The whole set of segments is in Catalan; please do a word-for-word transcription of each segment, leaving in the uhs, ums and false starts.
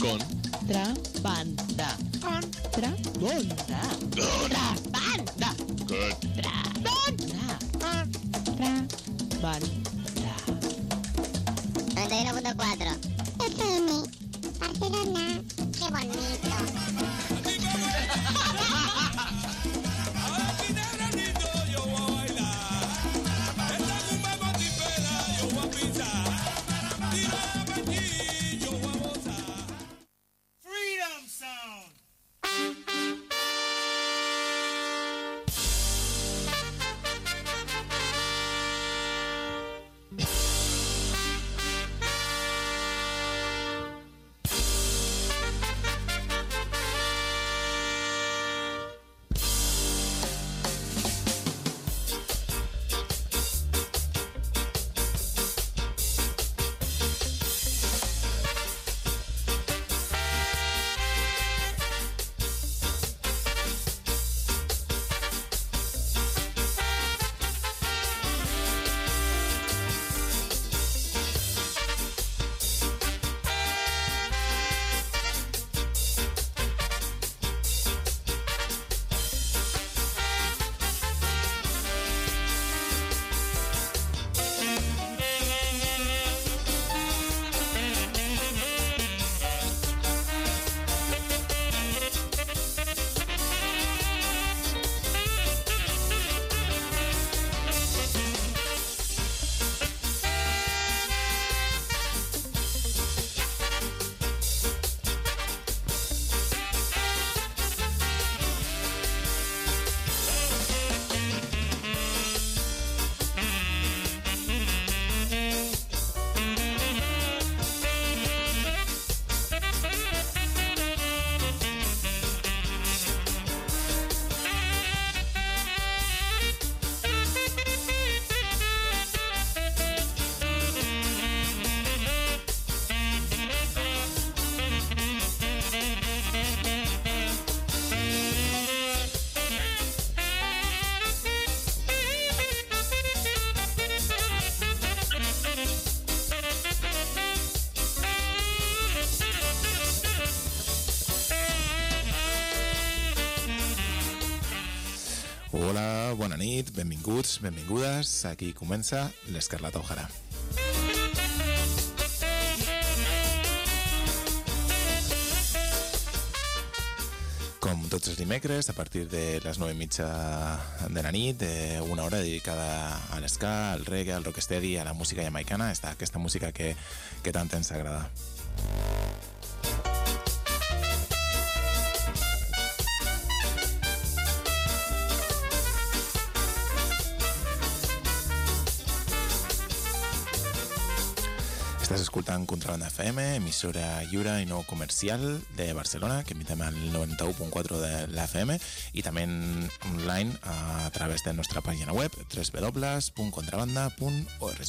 Contrabanda. Contrabanda. Contrabanda. Contrabanda. Contrabanda. noventa y uno punto cuatro. F M. Barcelona. Qué bonito. Hola, bona nit, benvinguts, benvingudes. Aquí comença l'Escarlata O'Hara. Com tots els dimecres, a partir de les nou i mitja de la nit, una hora dedicada a l'esca, al reggae, al rocksteady, a la música jamaicana, està aquesta música que, que tant ens agrada. Estàs escoltant Contrabanda F M, emissora lliure i no comercial de Barcelona, que emitem al noranta-u punt quatre de l'F M i també online a través de la nostra pàgina web w w w punt contrabanda punt org.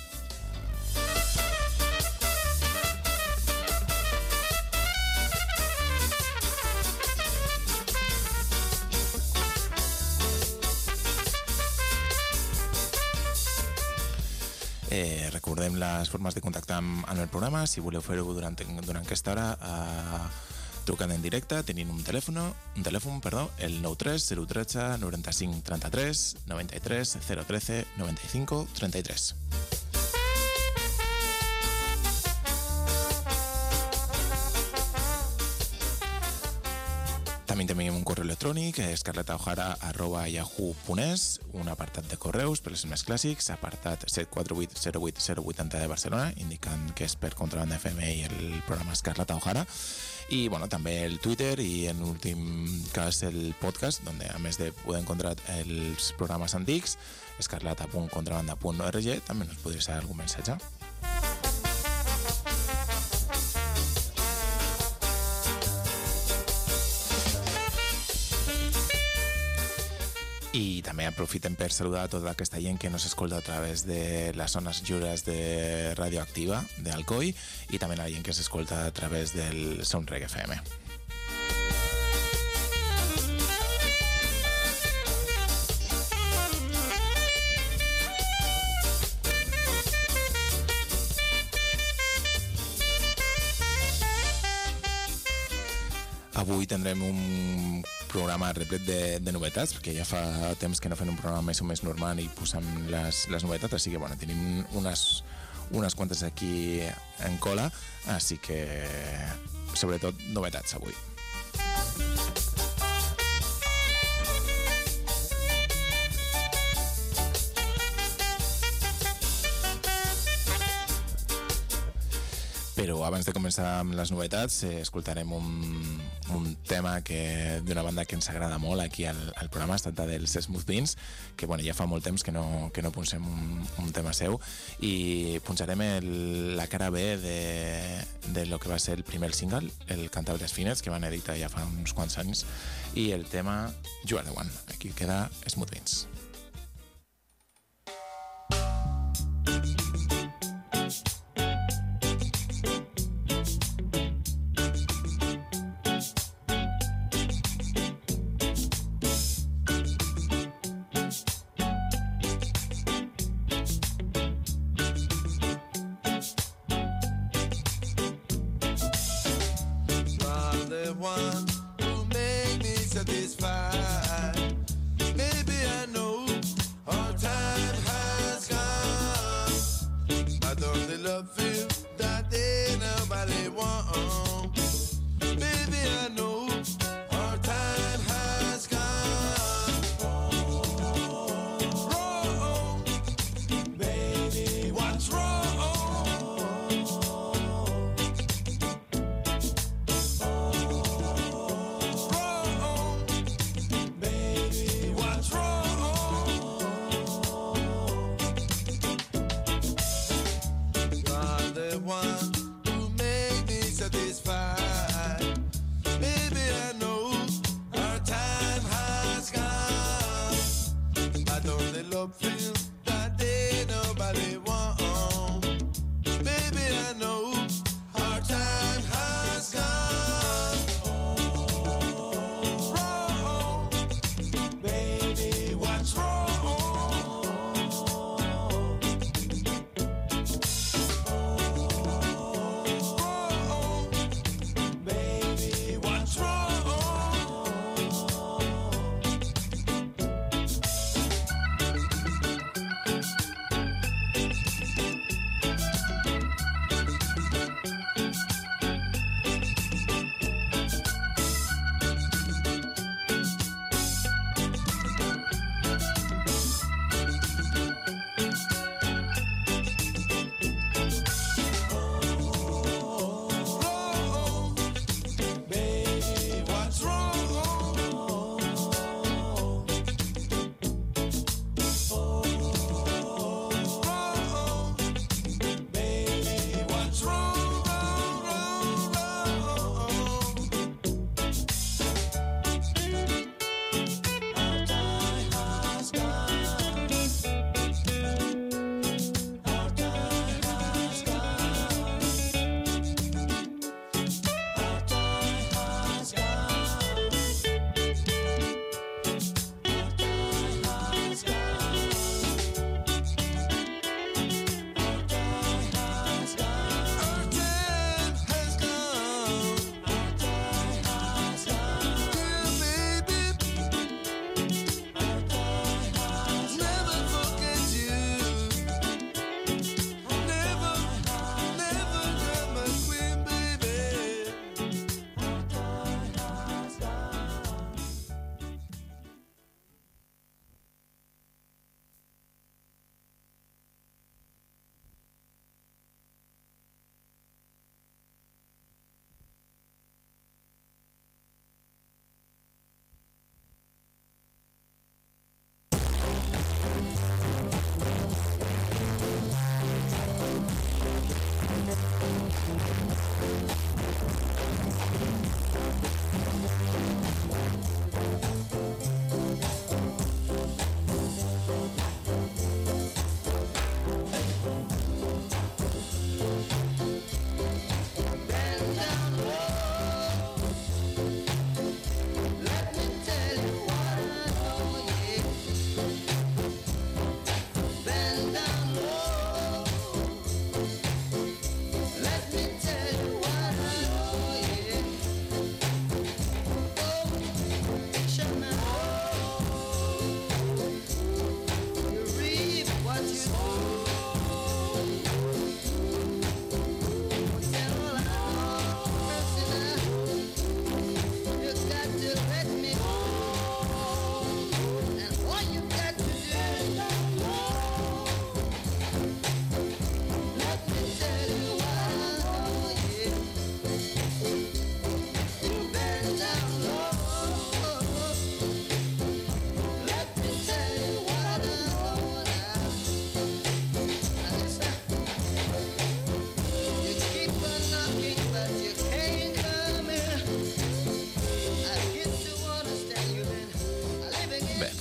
Eh, recordem les formes de contactar amb, amb el programa. Si voleu fer-ho durant, durant aquesta hora, eh, trucant en directe, tenint un telèfon, un telèfon, perdó, el nou tres zero un tres nou cinc tres tres nou tres zero un tres nou cinc tres tres. També tenim un correu electrònic, escarlata o'hara arroba yahoo punt es, un apartat de correus per als més clàssics, apartat set quatre vuit zero vuit zero vuit zero de Barcelona, indicant que és per Contrabanda F M i el programa Escarlata O'Hara. I bueno, també el Twitter i en últim cas el podcast, on a més de poder encontrar els programes antics, escarlata punt contrabanda punt org, també ens podria ser algun missatge. I també aprofitem per saludar a tota aquesta gent que nos escolta a través de les zones lliures de Radioactiva d'Alcoi i també la gent que s'escolta a través del Soundreg F M. Avui tindrem un programa replet de, de novetats, perquè ja fa temps que no fem un programa més o més normal i posem les, les novetats, així que bueno, tenim unes, unes quantes aquí en cola, així que sobretot novetats avui. Però abans de començar amb les novetats eh, escoltarem un, un tema que d'una banda que ens agrada molt aquí al, al programa, es tracta dels Smooth Beans, que bueno, ja fa molt temps que no, que no punxem un, un tema seu, i punxarem el, la cara B de, de lo que va ser el primer single, el Cantables Finets, que van editar ja fa uns quants anys, i el tema You Are The One. Aquí queda Smooth Beans.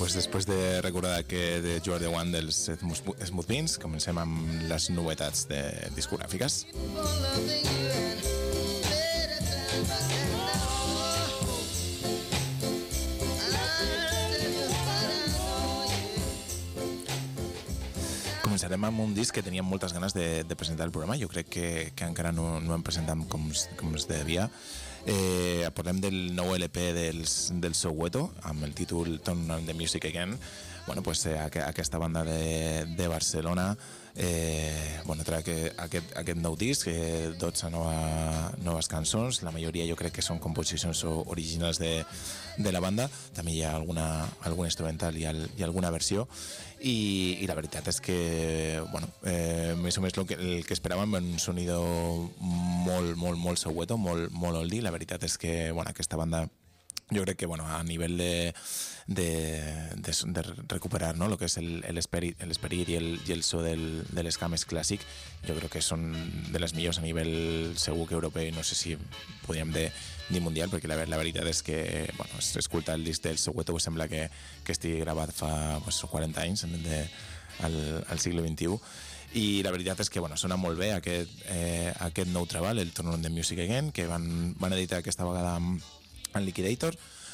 pues després de recordar que de You Are The One dels Smooth Beans, comencem amb les novetats de discogràfiques. Començarem amb un disc que teníem moltes ganes de, de presentar al programa. Jo crec que, que encara no, no hem presentat com, com es devia. Eh, parlem del nou L P dels, del Soweto, amb el títol Turn on the Music Again. Bueno, pues, eh, aquesta banda de, de Barcelona eh, bueno, trac aquest, aquest nou disc, eh, dotze nova, noves cançons. La majoria jo crec que són composicions originals de, de la banda. També hi ha alguna, algun instrumental i, al, i alguna versió. I, i la veritat és que, bueno, eh, més o més el que, el que esperàvem, un sonido molt, molt, molt Soweto, molt, molt oldie. La veritat és que, bueno, aquesta banda, jo crec que, bueno, a nivell de, de, de, de recuperar, no?, el que és l'esperit i, el, i el so del, de l'esca més clàssic, jo crec que són de les millors a nivell segur que europeu, i no sé si podríem dir, dir mundial, perquè la, la veritat és que, bueno, escoltar el disc del Soweto sembla que, que estigui gravat fa pues, quaranta anys, de, al, al segle vint-i-u, i la veritat és que, bueno, sona molt bé aquest, eh, aquest nou treball, el Turn on the Music Again, que van, van editar aquesta vegada amb en Liquidator,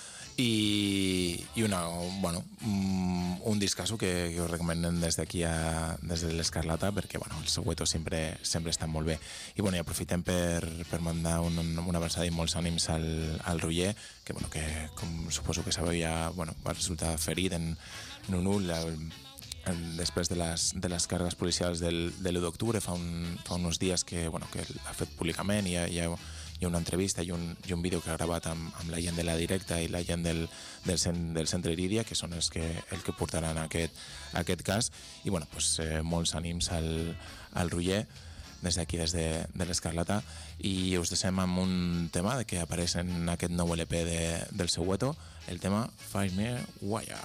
i, i una, bueno, un, un discasso que, que us recomanem des d'aquí a, des de l'Escarlata, perquè, bueno, el Soweto sempre, sempre està molt bé. I, bueno, i aprofitem per, per mandar un, una abraçada i molts ànims al, al Roger, que, bueno, que com suposo que sabeu ja, bueno, va resultar ferit en, en un ull el, el, després de les, de les càrregues policials del, de l'u d'octubre, fa, un, fa uns dies que, bueno, que ha fet públicament i ha, hi ha hi ha una entrevista i un, i un vídeo que ha gravat amb, amb la gent de la directa i la gent del, del, cent, del centre Iridia, que són els que, el que portaran aquest, aquest cas. I, bueno, pues, eh, molts ànims al, al Roger des d'aquí, des de, de l'Escarlata, i us deixem amb un tema que apareix en aquest nou L P de, del Soweto, el tema Firewire Wire.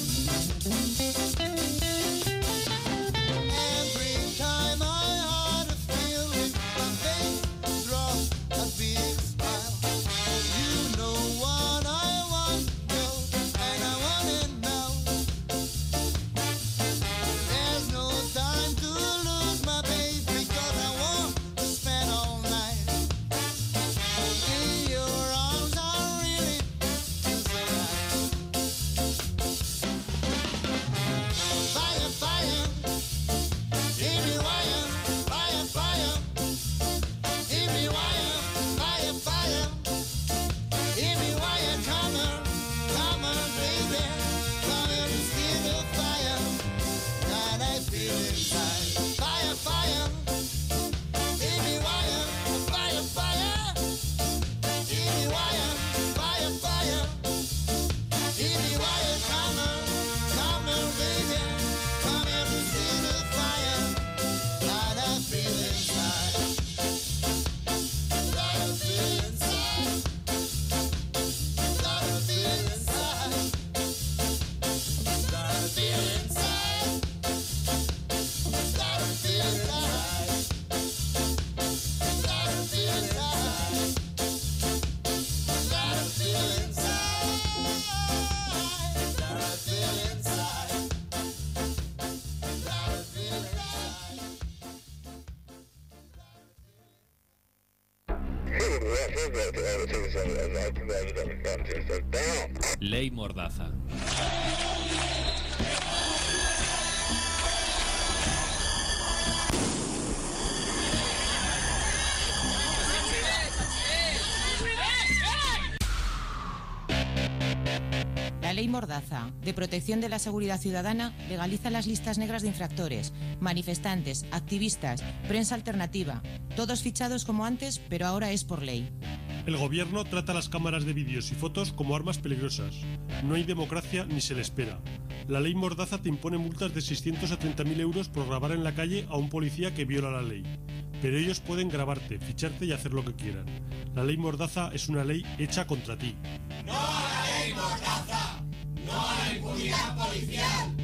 Every time I Ley Mordaza. La Ley Mordaza, de protección de la seguridad ciudadana, legaliza las listas negras de infractores, manifestantes, activistas, prensa alternativa, todos fichados como antes, pero ahora es por ley. El gobierno trata las cámaras de vídeos y fotos como armas peligrosas. No hay democracia ni se le espera. La Ley Mordaza te impone multas de seiscientos a treinta mil euros por grabar en la calle a un policía que viola la ley. Pero ellos pueden grabarte, ficharte y hacer lo que quieran. La Ley Mordaza es una ley hecha contra ti. ¡No a la Ley Mordaza! ¡No a la impunidad policial!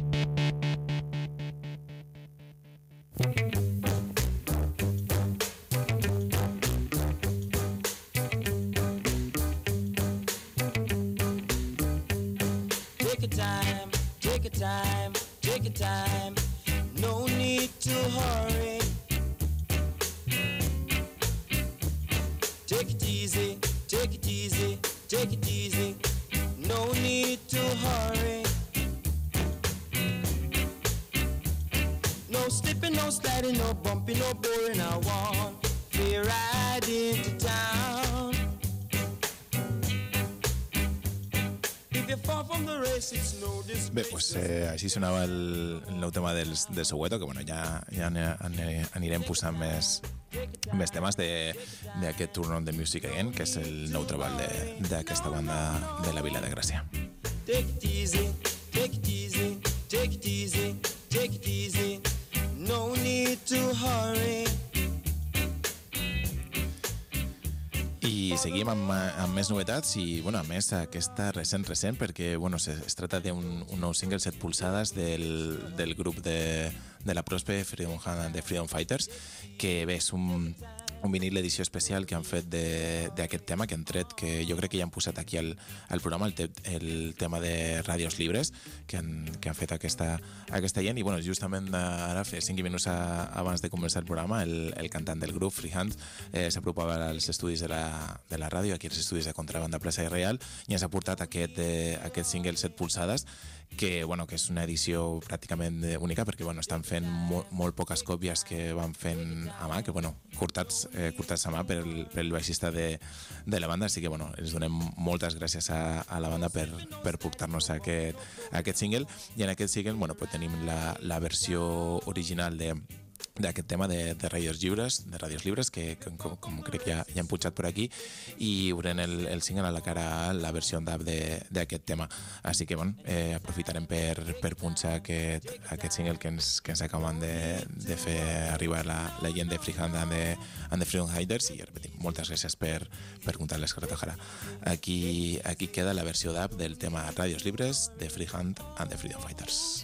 Take your time, take your time, take your time. No need to hurry. Take it easy, take it easy, take it easy. No need to hurry. No slipping, no sliding, no bumping, no boring. I want to ride into town. If you fall from the race, it's no disgrace. Bé, doncs eh, així sonava el, el nou tema del, del Soweto, que bueno, ja, ja anirem posant més, més temes d'aquest Turn on the Music Again, que és el nou treball d'aquesta banda de la Vila de Gràcia. Take it easy, take it easy, take it easy, take it easy. No need to hurry. I seguim amb, amb més novetats i, bueno, a més, aquesta recent, recent, perquè, bueno, es, es trata d'un un nou single, set polsades del, del grup de, de la Prospe, Freedom Hand and the Freedom Fighters, que bé, és un, un vinil edició especial que han fet d'aquest tema, que han tret, que jo crec que ja han posat aquí al, al programa, el, te, el tema de Ràdios Libres, que han, que han fet aquesta, aquesta gent, i, bueno, justament ara, fer cinc minuts a, abans de començar el programa, el, el cantant del grup, Freehand, eh, s'apropava als estudis de la, de la ràdio, aquí als estudis de Contrabanda Plaça i Real, i ens ha portat aquest, eh, aquest single set polsades, que, bueno, que és una edició pràcticament única, perquè, bueno, estan fent molt, molt poques còpies que van fent a mà, que, bueno, cortats, eh, cortats a mà pel, pel baixista de, de la banda, així que, bueno, els donem moltes gràcies a, a la banda per, per portar-nos a aquest, a aquest single, i en aquest single, bueno, pues tenim la, la versió original de d'aquest tema de, de Ràdios Lliures, de Ràdios Lliures, que com, com crec que ja, ja hem putxat per aquí, i veurem el, el single a la cara a la versió en dub d'aquest tema. Així que, bueno, eh, aprofitarem per, per punxar aquest, aquest single que ens, que ens acaben de, de fer arribar la, la gent de Freehand and the, and the Freedom Fighters, i repetim, moltes gràcies per, per comptar-les, Carretojara. Aquí, aquí queda la versió dub del tema Ràdios Lliures de Freehand and the Freedom Fighters.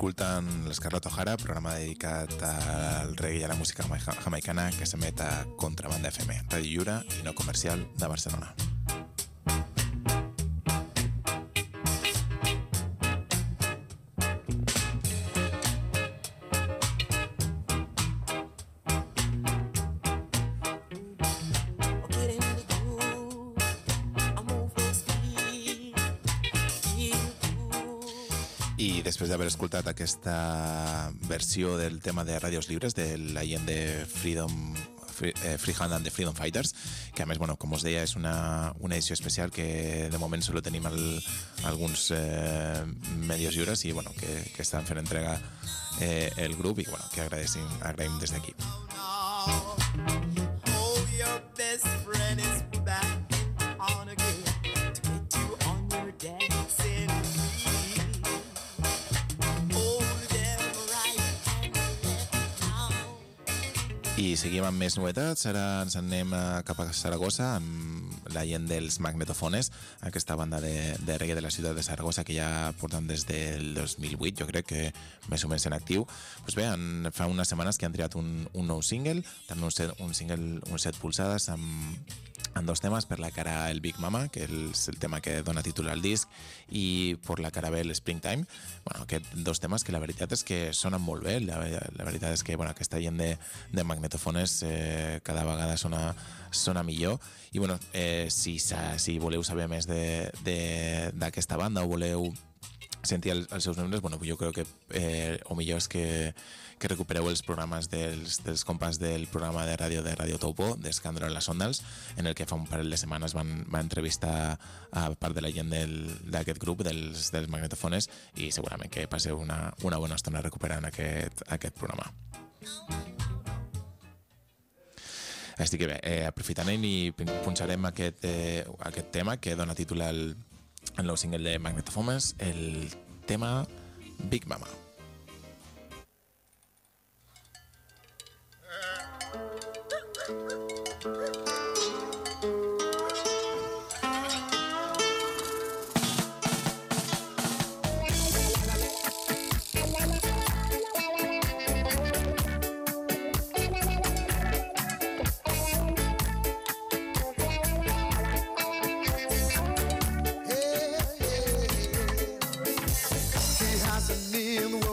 Escolten l'Scarlett O'Hara, programa dedicat al reggae i a la música jamaicana que s'emet a Contrabanda F M, ràdio lliure i no comercial de Barcelona. I després d'haver escoltat aquesta versió del tema de Ràdios Lliures de la gent de Freedom, Free, eh, Freehand and the Freedom Fighters, que a més, bueno, com us deia, és una, una edició especial que de moment solo tenim el, alguns eh, medios lliures i bueno, que, que estan fent entrega eh, el grup i bueno, que agraïm, agraïm des d'aquí. I seguim amb més novetats. Ara ens anem cap a Saragossa amb la gent dels Magnetofones, aquesta banda de, de reggae de la ciutat de Saragossa que ja porten des del dos mil vuit, jo crec que més o menys en actiu. Pues bé, han, fa unes setmanes que han triat un, un nou single, tant un, set, un single, un set polsades amb, amb dos temes, per la cara el Big Mama, que és el tema que dona títol al disc, i per la cara B el Springtime. Bueno, aquests dos temes que la veritat és que sonen molt bé, la, la veritat és que bueno, aquesta gent de, de Magnetofones eh, cada vegada sona, sona millor. I bueno, eh, si, si voleu saber més d'aquesta banda o voleu sentir els, els seus membres, bueno, jo crec que eh, o millor és que, que recupereu els programes dels, dels compas del programa de ràdio de Radio Topo, d'Escàndalo en les Ondals, en el que fa un parell de setmanes van, van entrevistar a part de la gent d'aquest grup, dels, dels Magnetofones, i segurament que passeu una, una bona estona recuperant aquest, aquest programa. Estic que bé, eh, aprofitant i punxarem aquest, eh, aquest tema que dona títol al el nou single de Magnetofones, el tema Big Mama. In the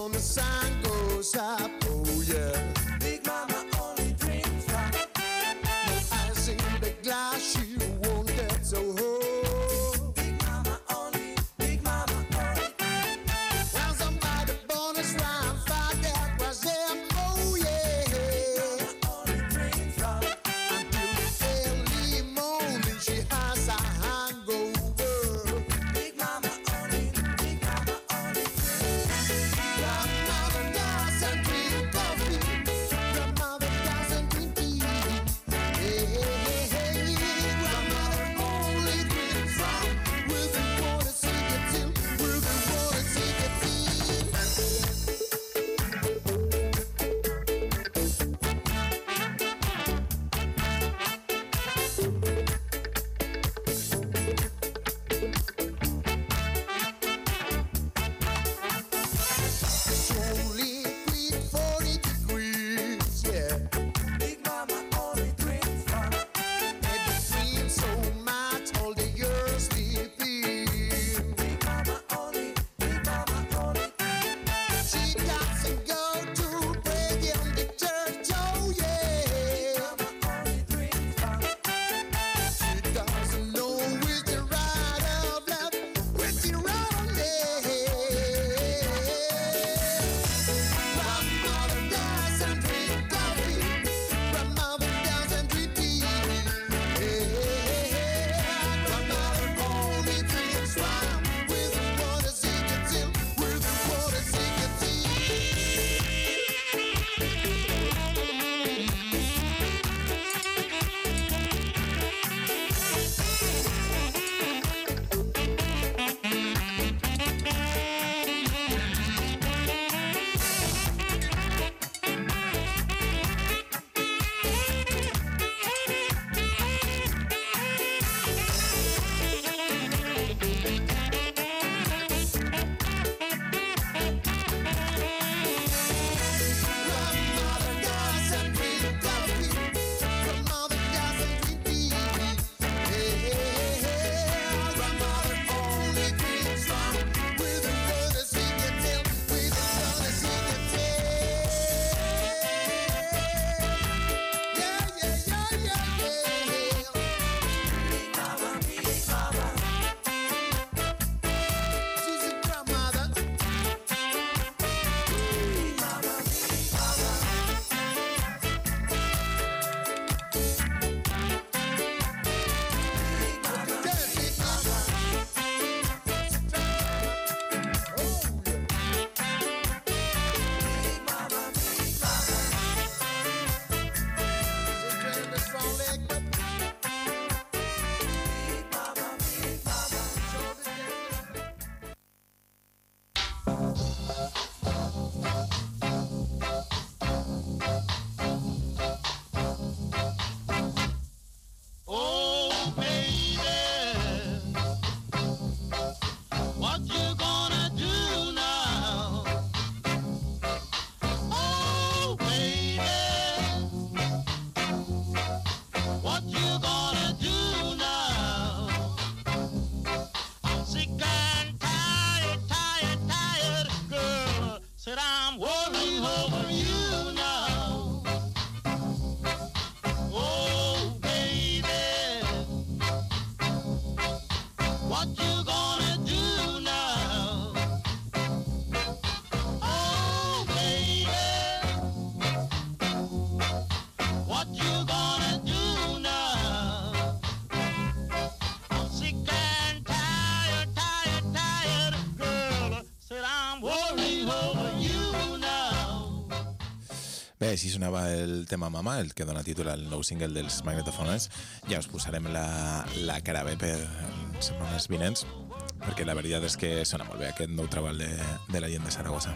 així sonava el tema Mama, el que dona títol al nou single dels Magnetofoners. Ja us posarem la, la cara bé per setmanes vinents, perquè la veritat és que sona molt bé aquest nou treball de, de la gent de Saragossa.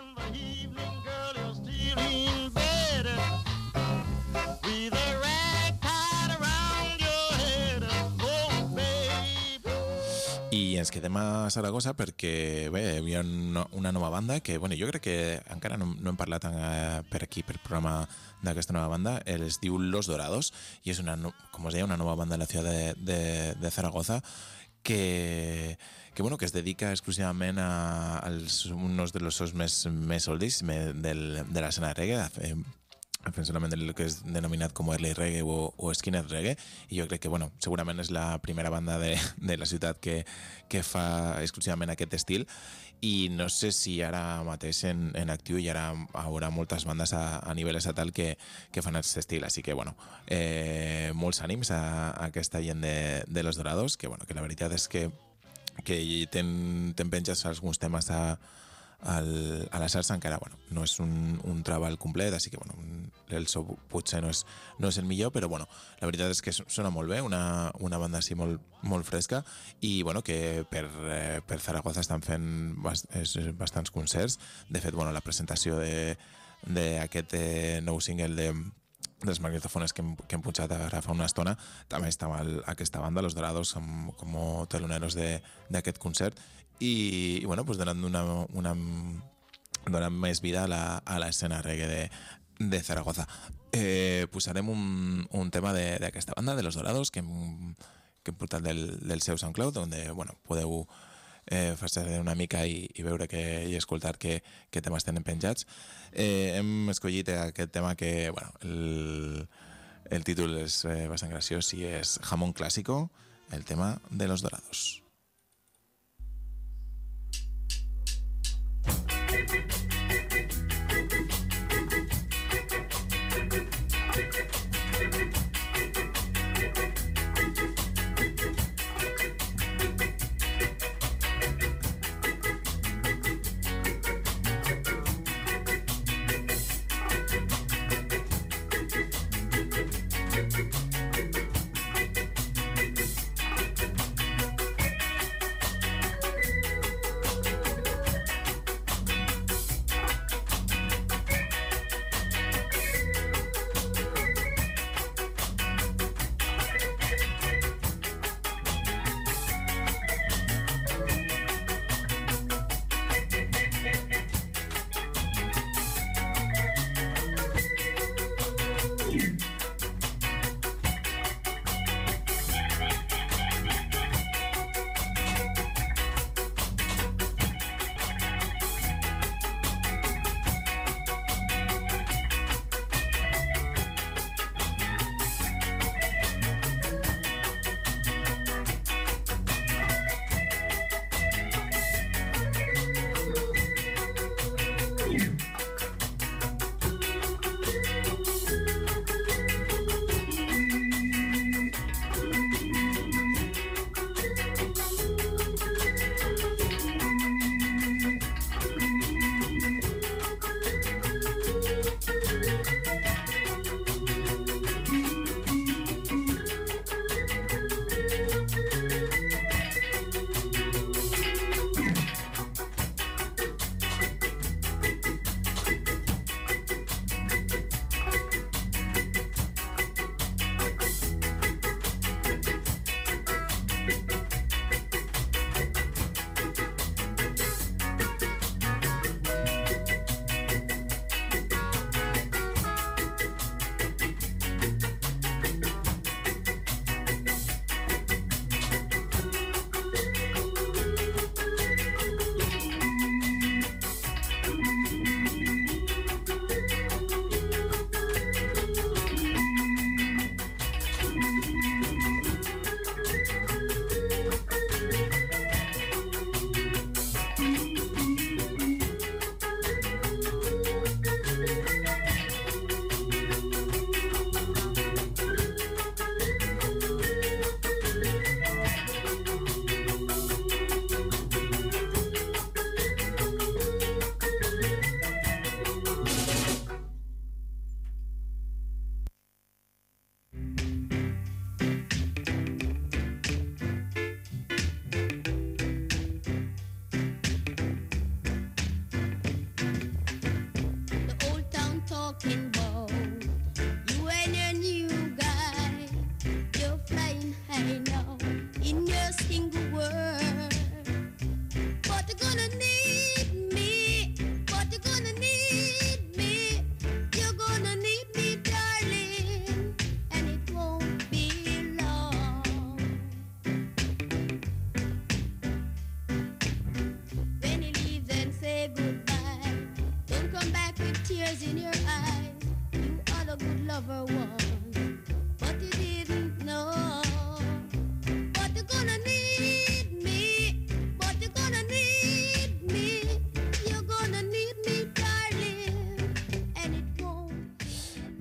I ens quedem a Saragossa perquè bé, hi havia una nova banda que bueno, jo crec que encara no, no hem parlat eh, per aquí, per programa d'aquesta nova banda. Es diu Los Dorados i és una, com us deia, una nova banda de la ciutat de, de, de Zaragoza que, que, bueno, que es dedica exclusivament a, als uns dels seus més, més oldis del, de l'escena reggae, a fer fent solament el que és denominat com early reggae o, o skinhead reggae, i jo crec que bueno, segurament és la primera banda de, de la ciutat que, que fa exclusivament aquest estil, i no sé si ara mateix en, en actiu hi haurà, haurà moltes bandes a, a nivell estatal que, que fan aquest estil, així que bueno, eh, molts ànims a, a aquesta gent de, de Los Dorados, que, bueno, que la veritat és que, que ten, ten penjats alguns temes a Al, a la salsa encara bueno, no és un, un treball complet, així que bueno, el so potser no és, no és el millor, però bueno, la veritat és que sona molt bé, una, una banda així molt, molt fresca, i bueno, que per, eh, per Zaragoza estan fent bast bastants concerts. De fet, bueno, la presentació d'aquest eh, nou single de dels magnetofones que hem, que hem punxat ara fa una estona, també estava el, aquesta banda, Los Dorados, com, com teloneros d'aquest concert, i, i bueno, pues donant, una, una, donant més vida a l'escena reggae de, de Zaragoza. Eh, posarem un, un tema d'aquesta banda, de Los Dorados, que hem, que hem portat del, del seu SoundCloud, on bueno, podeu eh, fer-se una mica i, i veure que, i escoltar que, que temes tenen penjats. Eh, hem escollit aquest tema que, bueno, el, el títol és eh, bastant graciós i és Jamón Clásico, el tema de Los Dorados.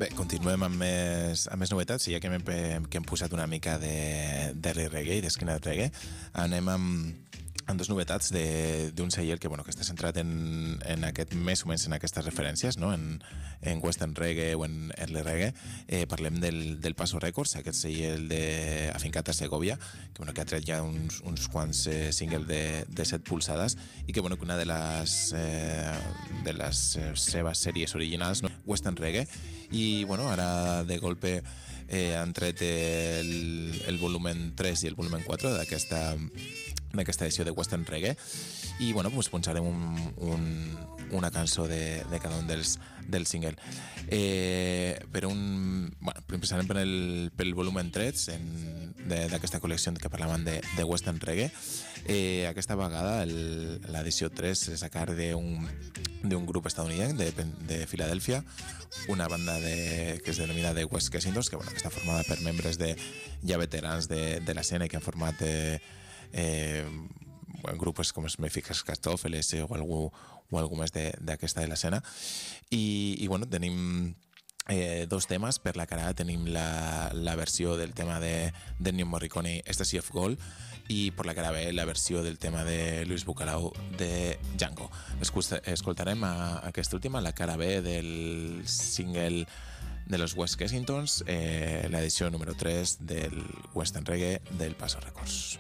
Bé, continuem amb més, amb més novetats, i ja que hem, que hem posat una mica de, de reggae i d'esquina de reggae, anem amb, amb dues novetats d'un celler que, bueno, que està centrat en, en aquest, més o menys en aquestes referències, no? en, en western reggae o en early reggae. Eh, parlem del, del Paso Records, aquest celler de, afincat a Segovia, que, bueno, que ha tret ja uns, uns quants eh, singles de, de set polsades, i que, bueno, que una de les, eh, de les eh, seves sèries originals, no? Western reggae, i, bueno, ara de golpe eh, han tret el, el volumen tres i el volumen quatre d'aquesta d'aquesta edició de Western Reggae, i bueno, pues punxarem un, un, una cançó de, de cada un dels, del single. Eh, per un, bueno, empezarem per el, pel volumen tres d'aquesta col·lecció que parlaven de, de Western Reggae. Eh, aquesta vegada l'edició tres és a càrrec d'un d'un grup estadounidense de, de Filadèlfia, una banda de, que es denomina The West Kensington, que, bueno, que està formada per membres de, ja veterans de, de l'escena, que han format eh, eh, grupos com Smefix Cartòfeles eh, o, algú, o algú més d'aquesta de, de l'escena. I, i bueno, tenim eh, dos temes. Per la cara tenim la, la versió del tema de Ennio Morricone, Ecstasy of Gold, i per la cara B la versió del tema de Luis Bucalau de Django. Escoltarem a, a aquesta última, la cara B del single de los West Kensingtons, eh, la edició número tres del Western Reggae del Paso Records.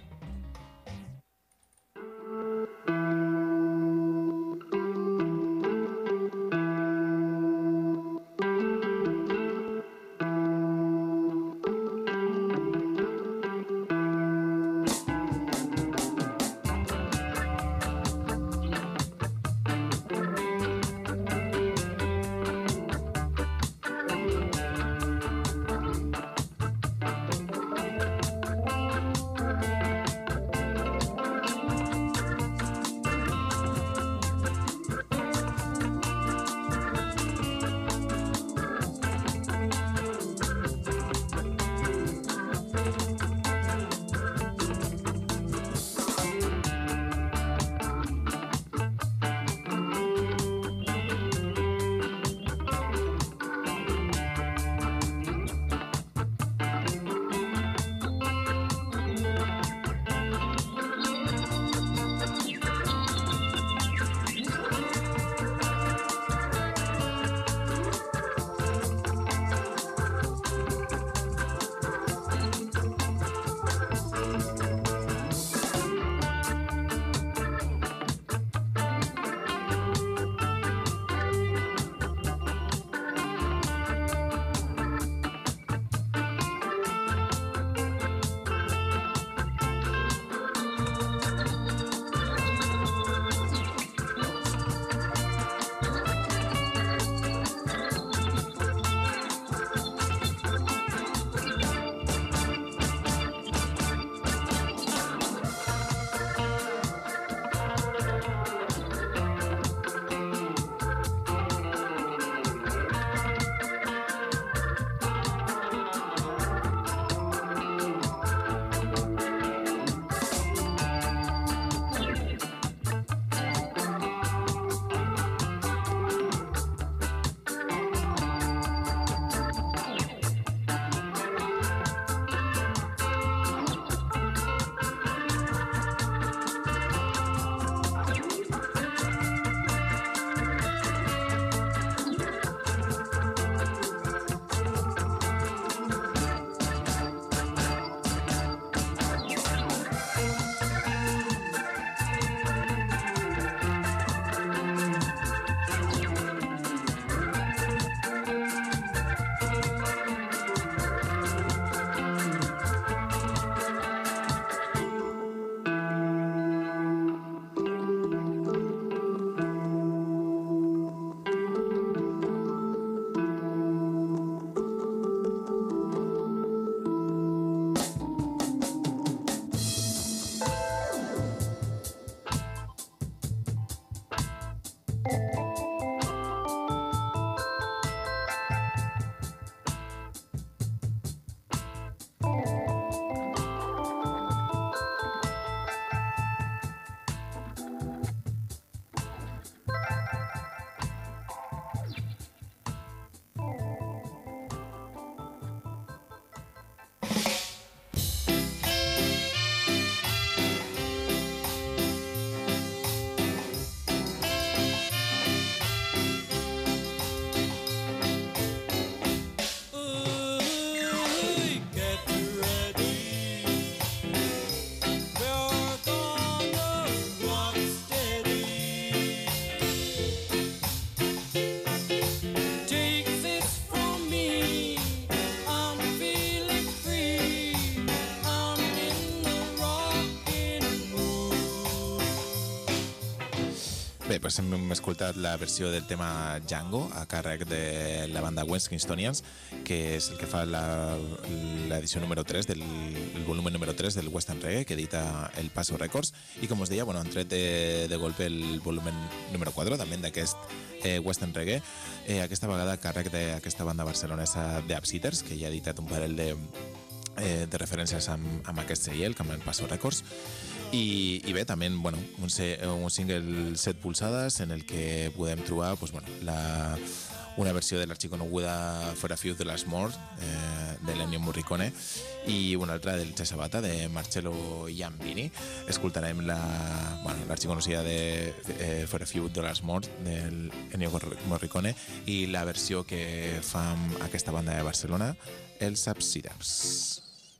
Bé, doncs hem escoltat la versió del tema Django a càrrec de la banda West Kingstonians, que és el que fa l'edició número tres, del, el volumen número tres del Western Reggae, que edita el Paso Records, i com us deia, bueno, han tret de, de golpe el volumen número quatre, també d'aquest eh, Western Reggae, eh, aquesta vegada a càrrec d'aquesta banda barcelonesa de Upsetters, que ja ha editat un parell de, eh, de referències amb, amb aquest segell, amb el Paso Records. I, i bé, també bueno, un, un single set polsades en el que podem trobar pues, bueno, la, una versió de l'arxiconeguda For a Few de Last More eh, de l'Ennio Morricone i una altra del Che Sabata de Marcello Iambini. Escoltarem la, bueno, l'arxiconocida de eh, For a Few de Last More del Ennio Morricone i la versió que fa amb aquesta banda de Barcelona, els Upsetters.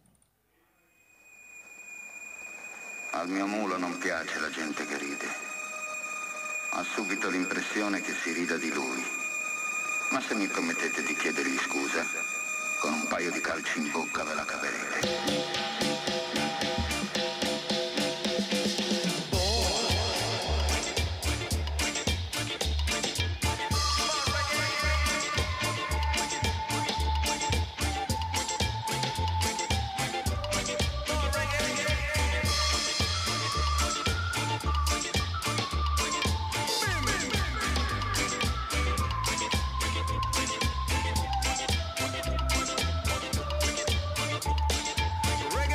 Al mio mulo non piace la gente che ride. Ha subito l'impressione che si rida di lui. Ma se mi promettete di chiedergli scusa, con un paio di calci in bocca ve la caverete. Reggae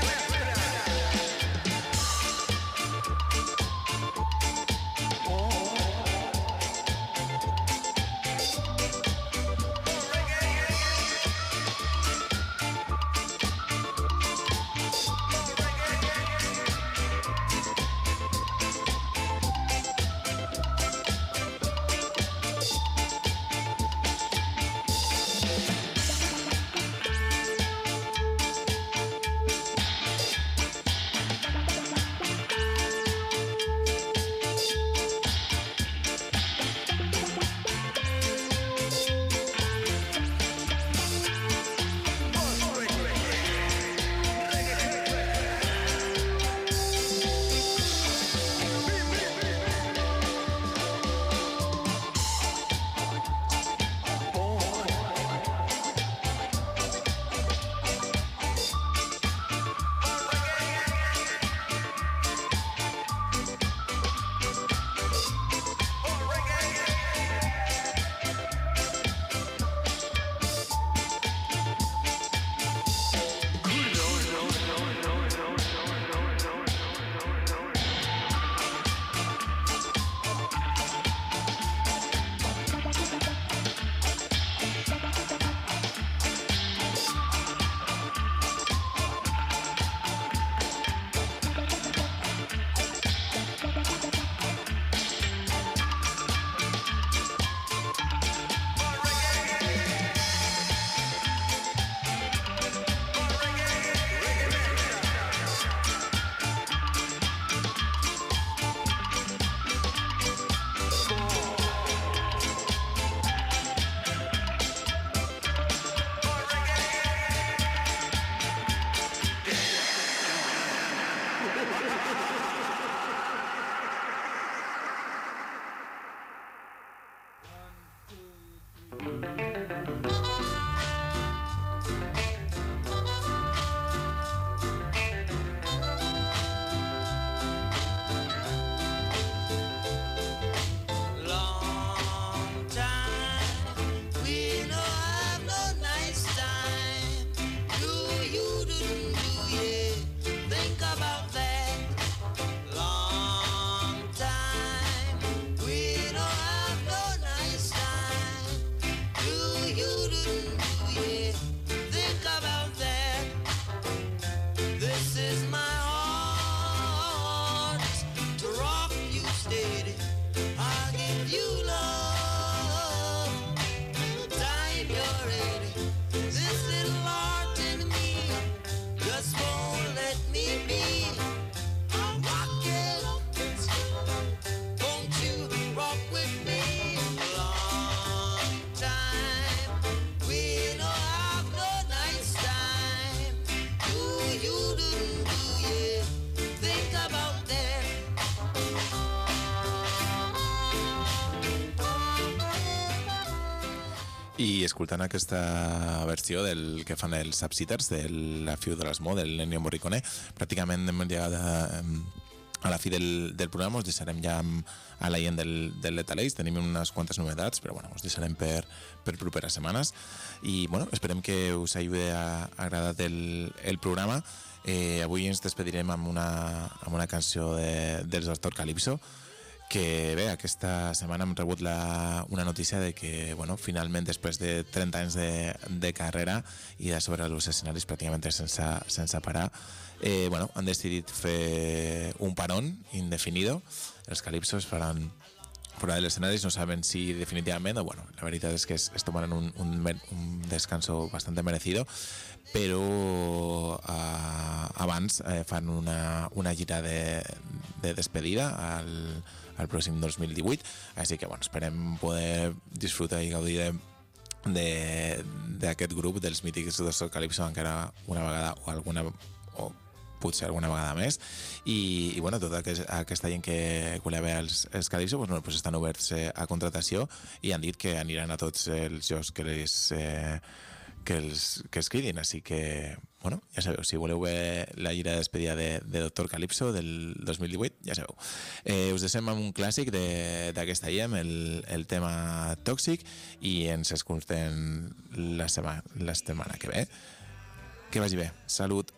escoltant aquesta versió del que fan els Subsitters, de la Fiu de l'Esmó, del Ennio Morricone, pràcticament hem llegat a, a la fi del, del programa. Us deixarem ja a la gent del, del Lethal Age. Tenim unes quantes novetats, però bueno, us deixarem per, per properes setmanes. I bueno, esperem que us hagi agradat el, el programa. Eh, avui ens despedirem amb una, amb una canció de, dels Doctor Calypso, que bé, aquesta setmana hem rebut la, una notícia de que, bueno, finalment, després de trenta anys de, de carrera i de sobre els escenaris pràcticament sense, sense parar, eh, bueno, han decidit fer un parón indefinido. Els Calypsos faran fora de l'escenari, no saben si definitivament o, bueno, la veritat és que es, es tomaran un, un, un descanso bastante merecido, però uh, abans eh, fan una, una gira de, de despedida al, al pròxim dos mil divuit, així que bueno, esperem poder disfrutar i gaudir de d'aquest grup dels mítics Doctor Calypso encara una vegada o alguna o potser alguna vegada més, i, i bueno, tota aquest, aquesta gent que volia veure els, els Calypso pues, bueno, pues estan oberts eh, a contratació i han dit que aniran a tots els jocs que les eh, que els, que els cridin, així que bueno, ja sabeu, si voleu veure la gira de despedida de, de Doctor Calypso del dos mil divuit, ja sabeu. Eh, us deixem amb un clàssic d'aquesta gent, el, el tema Tòxic, i ens escoltem la setmana, la setmana que ve. Que vagi bé. Salut.